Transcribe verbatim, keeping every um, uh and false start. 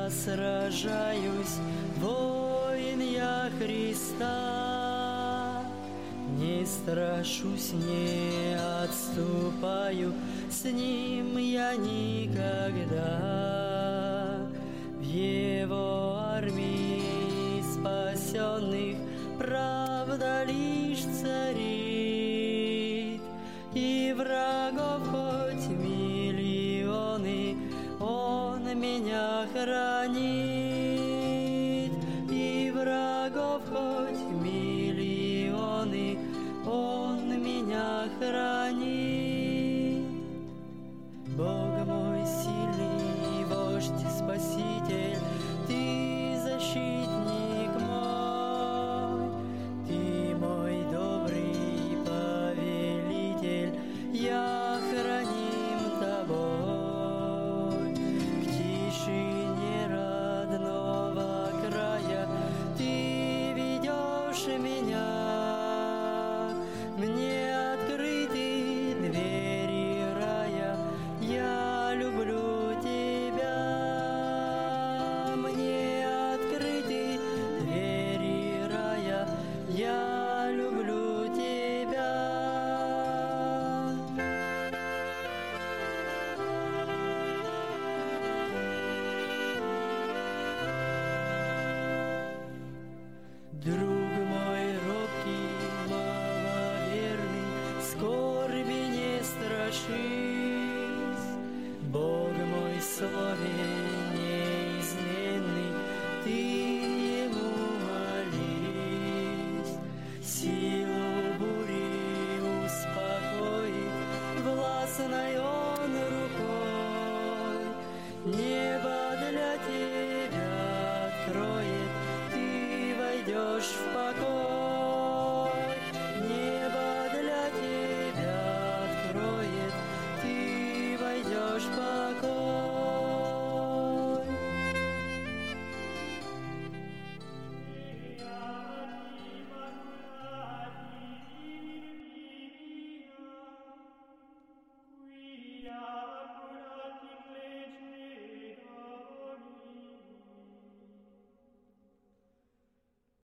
я сражаюсь, воин я Христа. Не страшусь, не отступаю, с Ним я никогда. В Его армии спасенных правда лишь царит, и врагов хоть миллионы, Он меня хранит. И врагов хоть миллионы, Он меня хранит. Бог мой сильный, вождь, спаситель, Ты защитник мой, Ты мой добрый повелитель, я храним Тобой. В тишине родного края Ты ведешь меня, мне открыты двери рая, я люблю Тебя. Мне открыты двери рая, я люблю Тебя. Друг мой робкий, маловерный, скорби не страшись. Бог мой славе неизменный, Ты Ему молись. Силу бури успокоит властной Он рукой. Небо для тебя откроет, ты войдешь в покой. Небо для тебя откроет, ты войдешь в покой.